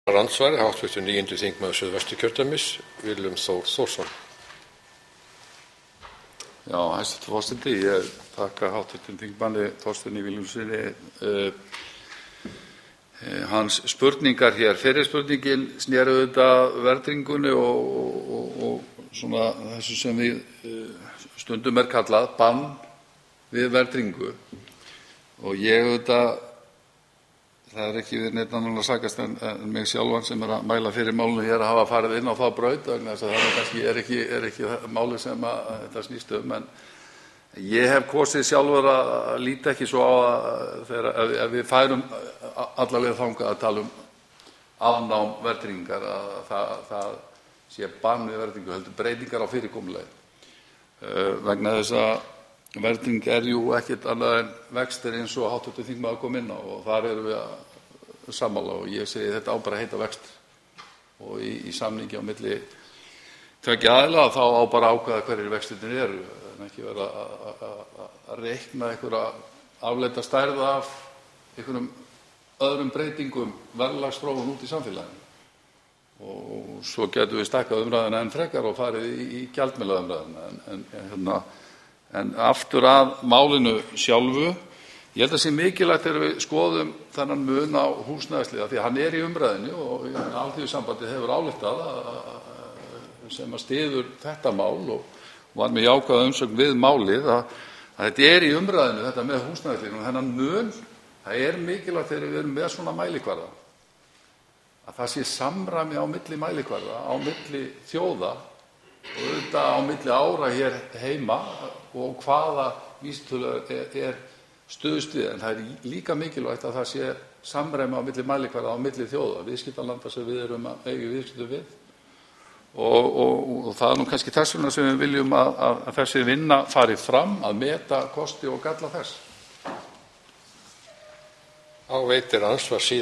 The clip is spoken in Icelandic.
Andsvari hv. 9. þingmaður Suðvesturkjördæmis, Willum Þór Þórsson. Já, hæstv. Forseti, ég þakka hv. þingmanni Þorsteini Vilhjálmssyni hans spurningar hér. Fyrri spurningin sneri auðvitað verðtryggingunni og svona þessu sem við stundum kallað bann við verðtryggingu. Og ég auðvitað, það ekki við neitt annan að sakast en mig sjálfan sem að mæla fyrir málinu hér að hafa farið inn á þá braut, vegna þess að það kannski ekki málið sem þetta snýst en ég hef kosið sjálfur að líta ekki svo á að ef við færum alla leið þangað að tala afnám verðtryggingar að það sé bann við verðtryggingu, heldur breytingar á fyrirkomulagi. Vegna þess að verðtrygging jú ekkert annað en vextir eins og hv. þingmaður kom inn á og þar erum við sammála og ég segi þetta á bara að heita vextir og í samningi á milli tveggja aðila þá á bara að ákveða hverjir vextirnir eru en ekki vera að reikna einhverja afleidda stærð af einhverjum öðrum breytingum verðlagsþróun út í samfélaginu. Og svo getum við stækkað umræðuna enn frekar og farið í gjaldmiðlaumræðuna. En aftur að málinu sjálfu, ég held að sé mikilvægt þegar við skoðum þennan mun á húsnæðisliði því að hann í umræðunni og Alþýðusambandið hefur ályktað sem að styður þetta mál og var með jákvæða umsögn við málið að þetta í umræðunni, þetta með húsnæðisliðinu og þennan mun, það mikilvægt þegar við erum með svona mælikvarða að það sé samræmi á milli mælikvarða, á milli þjóða og auðvitað á milli ára hér heima og hvaða vísitölu stuðst við. En það líka mikilvægt að það sé samræmi á milli mælikvarða á milli þjóða, viðskiptalanda sem við erum að eiga viðskipti við. Og það nú kannski þess vegna sem við viljum að þessi vinna fari fram, að meta kosti og galla þess. Veitir andsvar síðan